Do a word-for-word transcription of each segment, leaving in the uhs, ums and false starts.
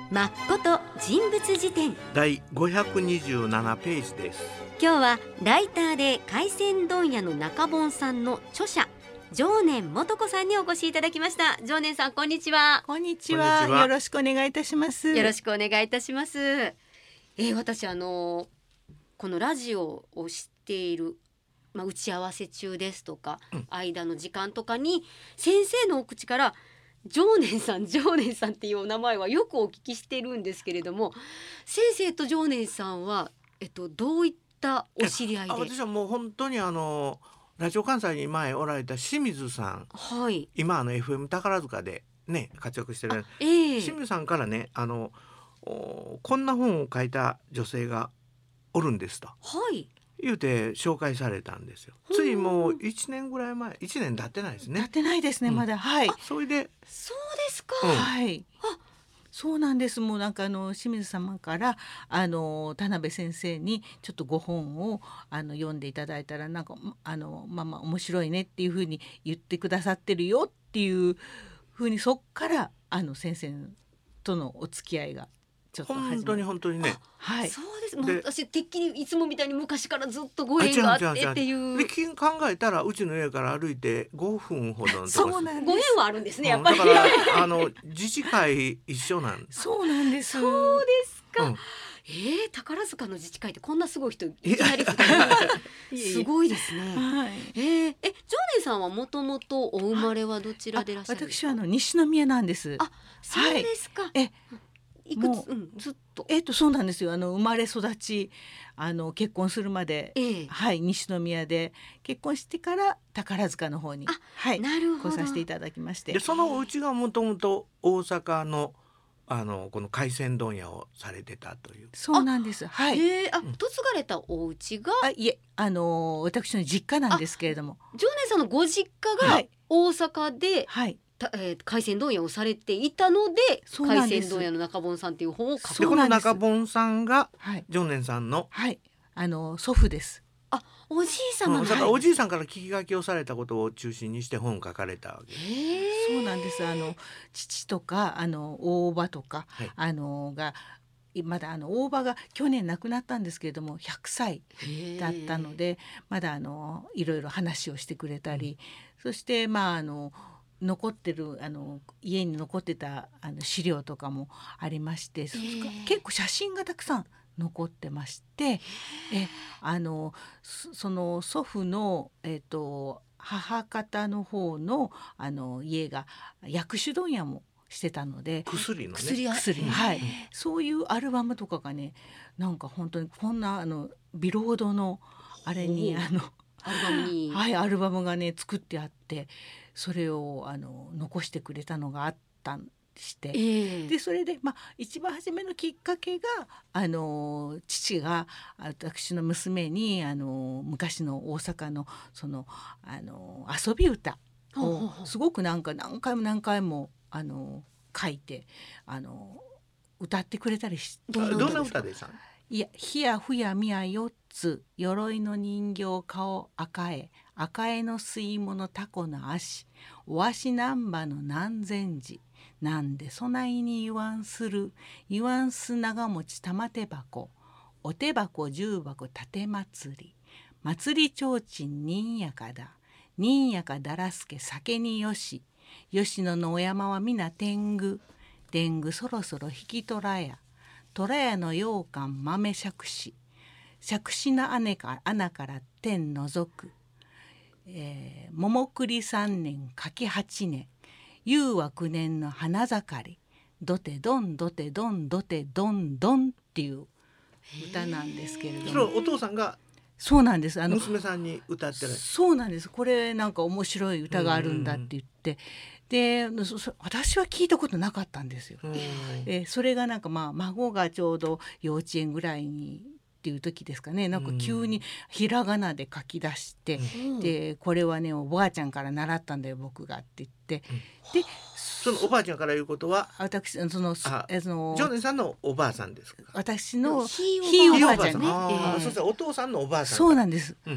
まっこと人物辞典だいごひゃくにじゅうななページです。 今日はライターで海鮮問屋の中本さんの著者常念素子さんにお越しいただきました。常念さん、こんにちは。 こんにちは。 こんにちは。 よろしくお願いいたします。 よろしくお願いいたします。えー、私あのこのラジオをしている、まあ、打ち合わせ中ですとか、 うん、 間の時間とかに先生のお口から常念さん常念さんっていうお名前はよくお聞きしてるんですけれども、先生と常念さんは、えっと、どういったお知り合いで？ 私はもう本当にあのラジオ関西に前おられた清水さん、 はい、 今あの エフエム 宝塚でね活躍してる、 えー、 清水さんからね、あのこんな本を書いた女性がおるんですと、 はい、 言うて紹介されたんですよ。ついもういちねんぐらい前、いちねん経ってないですね。 経ってないですね、 うん、 まだ。はい。 それでそうですか、 うん、 はい。そうなんです。もうなんかあの清水様からあの田辺先生にちょっとご本をあの読んでいただいたら、なんかあのまあまあ面白いねっていうふうに言ってくださってるよっていうふうに、そっからあの先生とのお付き合いがちょっと始まる。 本当に本当にね。 はい。 そうです。もうで私てっきりいつもみたいに昔からずっとご縁があってっていうで考えたらうちの家から歩いてごふんほどのところ。 そうなんです。 ご縁はあるんですね、やっぱり。 うん、だからあの自治会一緒なんです。 そうなんです。 そうですか。 うん、 えー、宝塚の自治会ってこんなすごい人いきいやなりすごいですね。 はい。 えー、え、常念さんはもともとお生まれはどちらでいらっしゃるんですか？ 私はあの西宮なんです。 あ、そうですか。 え、 いくもう、 つ、うん、ずっと。 えっとそうなんですよ。あの生まれ育ち、あの結婚するまで、 ええ、 はい西宮で、結婚してから宝塚の方に、 あ、 はいなるほど。 来させていただきまして。 でそのお家がもともと大阪のあのこの海鮮問屋をされてたという。 そうなんです。はい。 えー、あ、 うん、 嫁がれたお家があ、いえ、あの私の実家なんですけれども、 常念さんのご実家がはい大阪で、 はいたえー海鮮問屋をされていたので、海そうなんです。 鮮問屋の中本さんっていう本を書く。 でこのそうなんです中本さんがはい常念さんの、 はいあの祖父です。 あ、おじいうん、 様が、 だからおじいさんから聞き書きをされたことを中心にして本を書かれたわけです。 へー、 そうなんです。あの父とかあの大伯とか、 はい、 あのがまだあの大伯が去年亡くなったんですけれどもひゃくさいだったので、まだあのいろいろ話をしてくれたり、うん、そしてまああの残ってるあの家に残ってたあの資料とかもありまして、結構写真がたくさん残ってまして、えあのその祖父の、えーと、母方の方のあの家が薬種問屋もしてたので、 薬のね薬屋、 薬、はい、そういうアルバムとかがね、なんか本当にこんなあのビロードのあれにあのアルバムに、 はい、アルバムがね作ってあって、それをあの残してくれたのがあったんして、 えー、 でそれで、まあ、一番初めのきっかけがあの父が私の娘にあの昔の大阪のそのあの遊び歌をすごくなんか何回も何回もあの書いてあの歌ってくれたりしどんな歌でした？ いや、ひやふやみやよっつ、鎧の人形顔赤え、赤えの吸い物タコの足、おわしなんばの何千字、なんでそないに言わんする、言わんす長持ち玉手箱、お手箱重箱盾祭り、祭りちょうちん人やかだ、人やかだらすけ酒によし、吉野のお山はみな天狗、天狗そろそろ引き取らや、虎屋の羊羹豆杓子、杓子の穴か穴から天のぞく、えー、桃栗三年柿八年、夕は九年の花盛り、どてどんどてどんどてどんどんっていう歌なんですけれども、 それはお父さんがそうなんです。あの娘さんに歌ってる。 そうなんです。これなんか面白い歌があるんだって言って、で私は聞いたことなかったんですよ。えそれがなんかまあ孫がちょうど幼稚園ぐらいにっていう時ですかね、なんか急にひらがなで書き出して、うん、でこれはねおばあちゃんから習ったんだよ僕がって言って、うん、でそのおばあちゃんから言うことは私そのあの常念さんのおばあさんですか？ 私のひいおばあちゃんね、 そしたらお父さんのおばあさんそうなんです、 うん、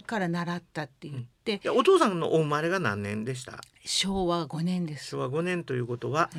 から習ったって言って、 うん、お父さんのお生まれが何年でした？ しょうわごねんです。 しょうわごねんということは、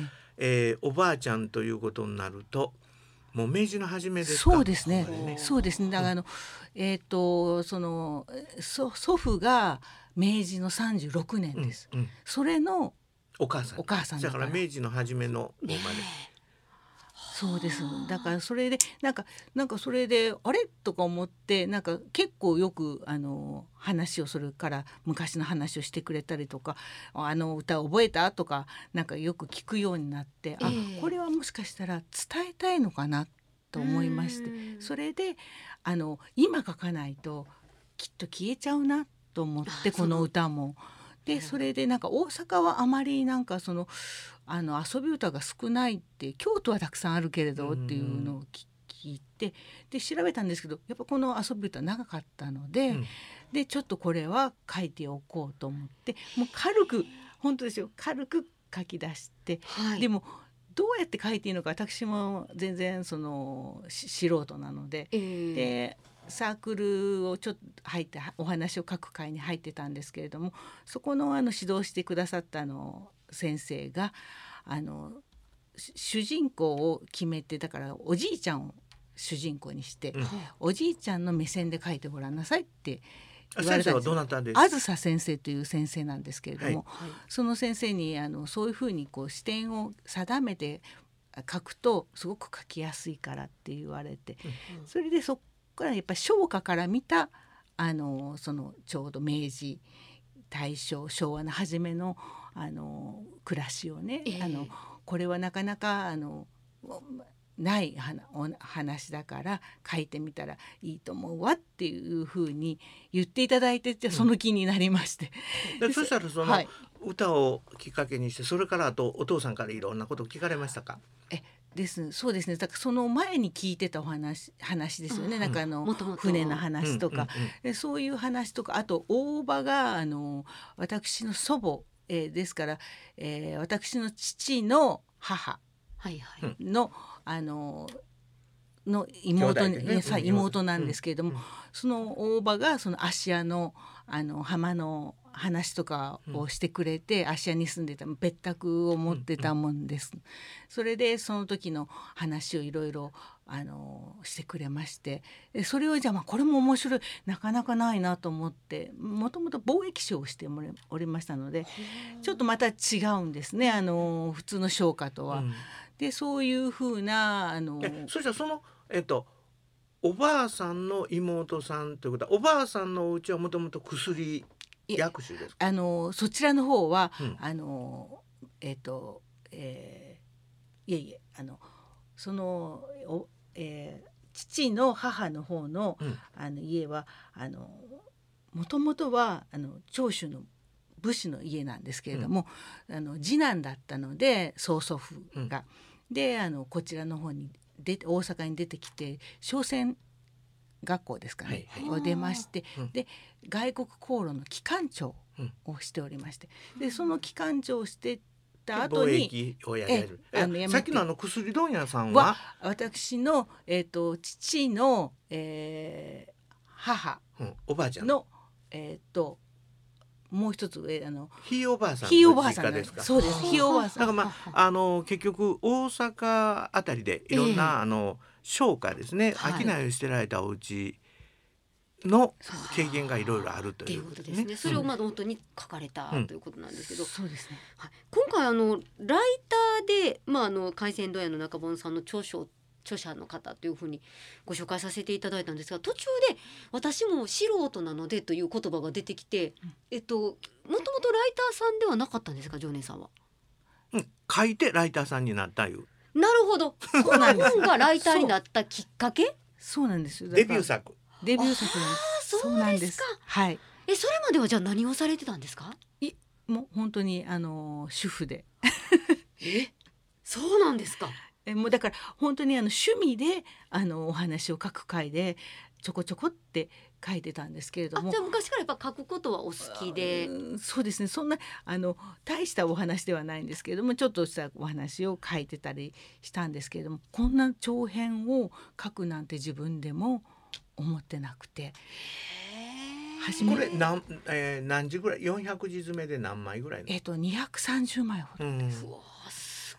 えー、おばあちゃんということになるともう明治の初めですか。 そうですねこれねそうですねだからあの、えっ、とその祖祖父が明治のさんじゅうろくねんです、 うんうん、 それのお母さんお母さんだかだからら明治の初めの生まれ、 そうですだからそれでなんかなんかそれであれとか思ってなんか結構よくあの話をそれから昔の話をしてくれたりとかあの歌を覚えたとかなんかよく聞くようになってあええこれはもしかしたら伝えたいのかなと思いましてうんそれであの今書かないときっと消えちゃうなと思ってあこの歌も。でなるほどそれでなんか大阪はあまりなんかそのあの遊び歌が少ないって京都はたくさんあるけれどっていうのを聞聞いてで調べたんですけどやっぱこの遊び歌長かったので、 うんでちょっとこれは書いておこうと思ってもう軽く本当ですよ軽く書き出して、 はい、 でもどうやって書いていいのか私も全然そのし素人なので、 えーでサークルをちょっと入ってお話を書く会に入ってたんですけれどもそこのあの指導してくださったあの先生があのし主人公を決めてだからおじいちゃんを主人公にして、 うんおじいちゃんの目線で書いてごらんなさいってあ言われたんですよ。 先生はどなたですあずさ先生という先生なんですけれども、 はいその先生にあのそういうふうにこう視点を定めて書くとすごく書きやすいからって言われて、 うんそれでそこからやっぱり商家から見たあのそのちょうど明治大正昭和の初めのあの暮らしをね、 ええあのこれはなかなかあのない話お話だから書いてみたらいいと思うわっていうふうに言っていただいててその気になりまして、 でそしたらそのはい歌をきっかけにしてそれからあとお父さんからいろんなことを聞かれましたか。 えですそうですねだからその前に聞いてたお話話ですよね、 うんなんかあのもともと船の話とか、 うんうんうんでそういう話とかあと大場があの私の祖母、えーですから、えー私の父の母はいはい、 うんのあのの妹に、 兄弟でねさうん妹なんですけれども、 うんその大場がその芦屋のあの浜の話とかをしてくれて、芦屋に住んでた別宅を持ってたもんです。それでその時の話をいろいろあのしてくれましてでそれをじゃあまあこれも面白いなかなかないなと思ってもともと貿易商をしておりおりましたのでちょっとまた違うんですねあの普通の商家とは。 うんでそういうふうなあのえそしたらそのえっとおばあさんの妹さんということはおばあさんのお家はもともと薬い薬種ですか。 あのそちらの方は、 うんあのえっ、と、えーいえいえあのそのお、えー父の母の方の,、 うんあの家はあのもともとはあの長州の武士の家なんですけれども、あの次男だったので曽祖父が、であのこちらの方に出て大阪に出てきて商船学校ですかね、 はいはいを出まして、 うんで外国航路の機関長をしておりまして、でその機関長をしてた後貿に易をやられる。 えあのやめてさっきのあの薬問屋さんはは、 私の、えー、と父の、えー母うん、おばあちゃんの、えー、ともう一つ上あのひいおばあさんひいおばのあさんなん実家ですか。 そうですひいおばあさんだからまああの結局大阪あたりでいろんな、 ええあの商家ですね、 はい商いをしてられたお家の経験がいろいろあるとっていいううこととですこでね。 ね。それをまあ本当に書かれたうんということなんですけど、 そうですねはい、今回あのライターでまああの海鮮問屋の中本さんの著書著者の方というふうにご紹介させていただいたんですが、途中で私も素人なのでという言葉が出てきて、えっともともとライターさんではなかったんですか、常念さんは。 うん、書いてライターさんになったいうなるほど。この本がライターになったきっかけ？ そうなんですよだからデビュー作。 デビュー作なんですあーそうなんですか。 はいえ、それまではじゃあ何をされてたんですか？ もう本当にあの主婦でえ、そうなんですか。 えもうだから本当にあの趣味であのお話を書く会でちょこちょこって書いてたんですけれどあ、 もじゃあ昔からやっぱ書くことはお好きで。 うんそうですねそんなあの大したお話ではないんですけれどもちょっとしたお話を書いてたりしたんですけれどもこんな長編を書くなんて自分でも思ってなくて初めこれ何、えー、何時ぐらいよんひゃくじ詰めで何枚ぐらいの、 えっとにひゃくさんじゅうまいほど、 うん、 うわー、す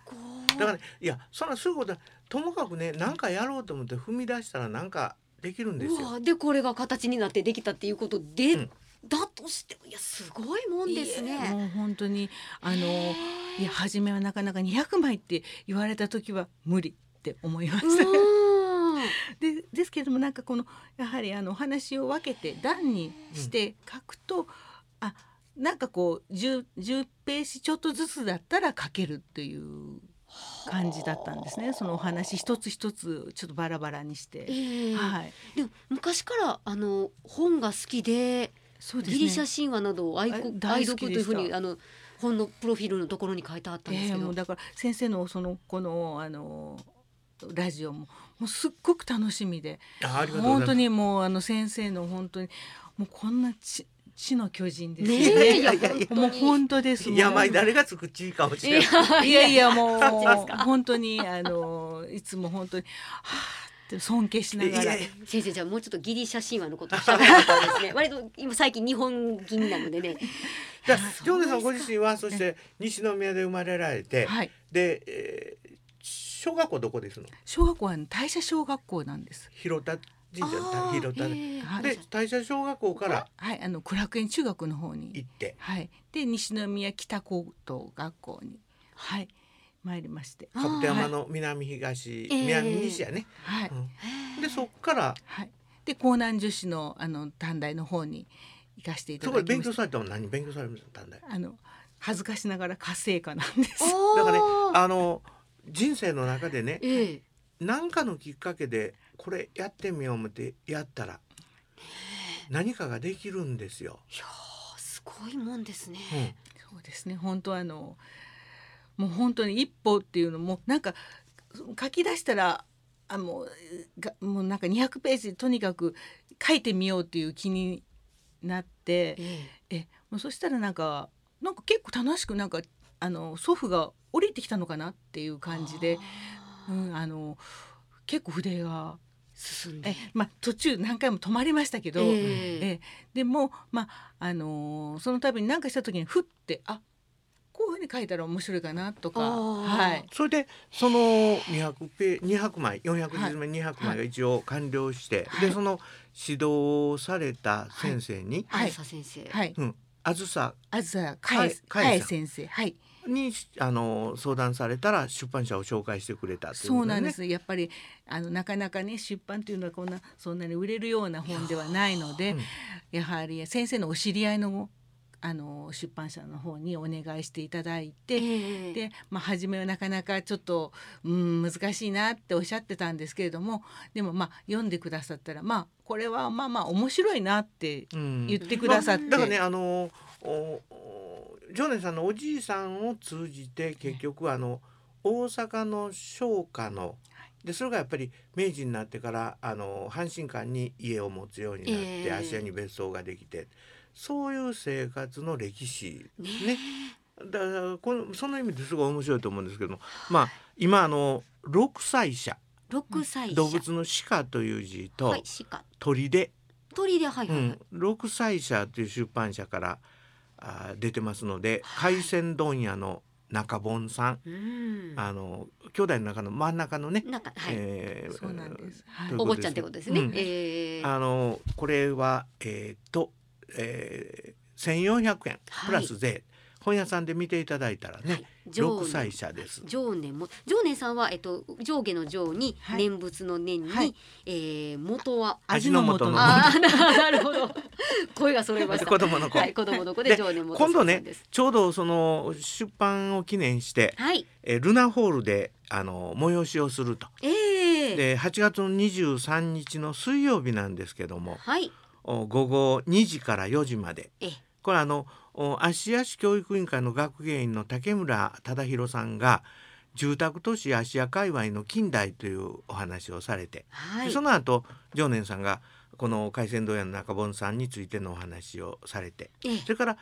ごい。 だから、ね、いやそんなそういうことはともかくね何かやろうと思って踏み出したら何かできるんですよ。 うわでこれが形になってできたっていうことで、 うんだとしてもいやすごいもんですいやね。 もう本当にあのへーいや初めはなかなかにひゃくまいって言われた時は無理って思いました。 うーんでですけどもなんかこのやはりあのお話を分けて段にして書くと、あなんかこう 10, 10ページちょっとずつだったら書けるっていう感じだったんですね。そのお話一つ一つちょっとバラバラにして、 ええはい、 でも昔からあの本が好きでそうですね。 ギリシャ神話などを愛こあ大愛好きでした読というふうにあの本のプロフィールのところに書いてあったんですけど、 えーもうだから先生のそのこのあのラジオももうすっごく楽しみで、 あありがとうございます。 本当にもうあの先生の本当にもうこんな知知の巨人ですよねえね。 いやいやいやもう本当に本当です。もう山誰がつく地かもしれない。 いやいやもうそっちですか本当にあのいつも本当にはあって尊敬しながら。 いやいや先生じゃあもうちょっとギリシャ神話のことをしゃべったんですね。割と今最近日本人なのでね。 じゃあそうジョーネさんごですか自身はそして西宮で生まれられて、 はい。 で、えー小学校どこですの？ 小学校は大社小学校なんです。 広田神社あー広田で、 へえはいで大社小学校からはい、あの苦楽園中学の方に行って、 はい、で西宮北高等学校に、はい、参りまして、 あー兜山の南東、 ええ南西やね、 はい、 うん、でそっからはい、で江南女子のあの短大の方に行かせていたそこで勉強だきました。 されたのは何勉強されたんだよ。 あの恥ずかしながら家政科なんです。 おーだからねあの人生の中でねええ何かのきっかけでこれやってみよう思ってやったら何かができるんですよ。 いやーすごいもんですね。 そうですね。本当はあのもう本当に一歩っていうのもなんか書き出したらあもうがもうなんかにひゃくページとにかく書いてみようっていう気になって、 ええもうそしたらなんかなんか結構楽しくなんかあの祖父が降りてきたのかなっていうえ感じで、 あーうん、あの結構筆が進んでえ、まあ、途中何回も止まりましたけど、 えええでも、まああのーその度に何かした時にふってあこういうふうに書いたら面白いかなとか、 あーはい、 それでそのにひゃくペにひゃくまいよんひゃく字詰めにひゃくまいが一応完了して、 はいでその指導された先生に、 はいあずさ先生、 はい、 うん、あずさあずさかえかえかえ先生、はい、 にあの相談されたら出版社を紹介してくれたっていうことそうなんです。やっぱりあのなかなかね出版というのはこんなそんなに売れるような本ではないので、 うんやはり先生のお知り合いのあの出版社の方にお願いしていただいて、 ええで、まあ、初めはなかなかちょっとうん難しいなっておっしゃってたんですけれども、でもまあ読んでくださったらまあこれはまあまあ面白いなってうん言ってくださって、 まあだからねあのおお常念さんのおじいさんを通じて結局あの大阪の商家のでそれがやっぱり明治になってからあの阪神間に家を持つようになって、 ええ芦屋に別荘ができてそういう生活の歴史ねねだからこのその意味ですごい面白いと思うんですけども、まあ今あの六歳舎六歳者動物の鹿という字と、 はい鹿鳥で、 鳥ではいはいはい、 うん、六歳舎という出版社からあ出てますので、海鮮問屋の中本さん、 うんあの兄弟の中の真ん中のね、 なんかはい、 えーそうなんです。はいということですお坊ちゃんってことですね、 うんええあのこれはえーっと、えー、せんよんひゃくえんはいプラス税、本屋さんで見ていただいたらね、 はい六歳舎です。 常念も常念さんはえっと上下の上にはい念仏の念に、 はいえー元は味の素のあーなるほど声が揃いました子供の子、 はい子供の子でで常念元今度ねさんですちょうどその出版を記念して、 はいえールナホールであの催しをすると。 ええではちがつのにじゅうさんにちの水曜日なんですけども、 はいお午後にじからよじまで、 えこれあのお芦屋市教育委員会の学芸員の竹村忠宏さんが住宅都市芦屋界隈の近代というお話をされて、 はいでその後常念さんがこの海鮮問屋の中本さんについてのお話をされて、 ええそれから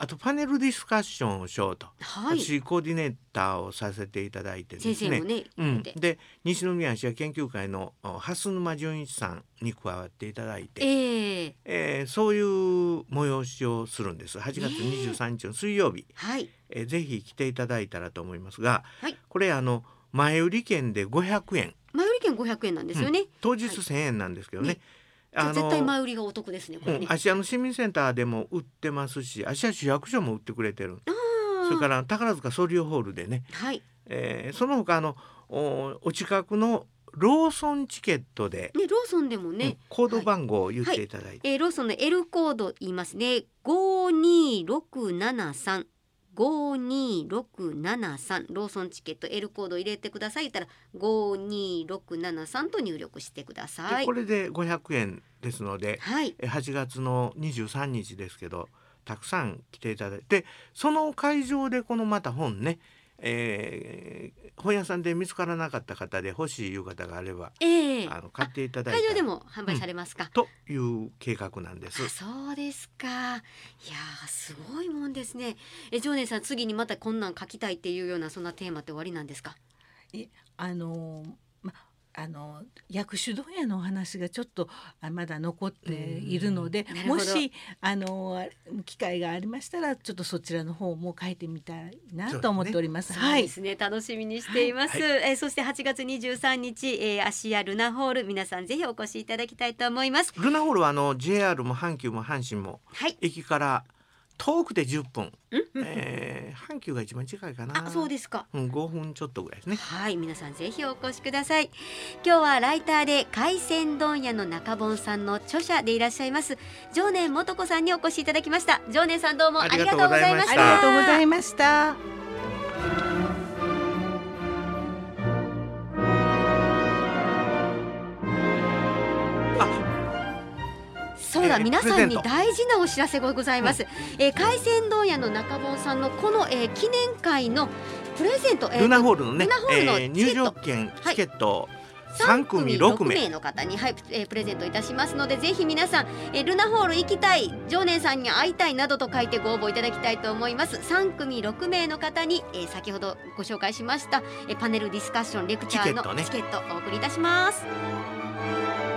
あとパネルディスカッションをしようと、 はい、 私コーディネーターをさせていただいてですね、 先生もね、 うん、で西宮市研究会の蓮沼純一さんに加わっていただいて、 えーえー、そういう催しをするんです。はちがつにじゅうさんにちの水曜日、 はい、 えー、ぜひ来ていただいたらと思いますが、 はい、 これあの前売り券でごひゃくえん、 前売り券ごひゃくえんなんですよね、うん、 当日せんえんなんですけどね、 ね、あの絶対前売りがお得ですねこれね、 うん、芦屋の市民センターでも売ってますし、芦屋市役所も売ってくれてる。それから宝塚ソリオホールでね、 はい、 えー、その他あの お, お近くのローソンチケットで、 ね、ローソンでもね、うん、 コード番号を言っていただいて、はいはい、 えー、ローソンの L コード言いますね、ごにーろくななさん ごにーろくななさん、ローソンチケット L コード入れてください。言ったらごにーろくななさんと入力してください。 でこれでごひゃくえんですので、 はい、 はちがつのにじゅうさんにちですけど、たくさん来ていただいて、その会場でこのまた本ね、えー、本屋さんで見つからなかった方で欲しいいう方があれば、 えー、 あの買っていただいて、 会場でも販売されますか、 うん、という計画なんです。 あ、そうですか。いやーすごいもんですね。え常念さん、次にまたこんなん書きたいっていうようなそんなテーマって終わりなんですか？ えあのーまあの薬種問屋のお話がちょっとまだ残っているので、もしあの機会がありましたらちょっとそちらの方も書いてみたいなと思っております。 そうですね、はい、楽しみにしています、はいはい、えそしてはちがつにじゅうさんにち、えー、芦屋ルナホール、皆さんぜひお越しいただきたいと思います。 ルナホールはあの ジェイアール も阪急も阪神も、はい、駅から遠くてじゅっぷん、えー、阪急が一番近いかな。 あ、そうですか、 うん、ごふんちょっとぐらいですね。 はい、皆さんぜひお越しください。今日はライターで海鮮問屋の中本さんの著者でいらっしゃいます常念素子さんにお越しいただきました。常念さん、どうもありがとうございました。 ありがとうございました。 そうだ、皆さんに大事なお知らせがございます、うん、えー、海鮮問屋の中本さんのこの、えー、記念会のプレゼント、 えー、ルナホールのね、えー、入場券チケット、はい、さんくみろくめいの方に、はい、えー、プレゼントいたしますので、ぜひ皆さん、えー、ルナホール行きたい、常念さんに会いたいなどと書いてご応募いただきたいと思います。さんくみろくめいの方に、えー、先ほどご紹介しました、えー、パネルディスカッションレクチャーのチケットをお送りいたします。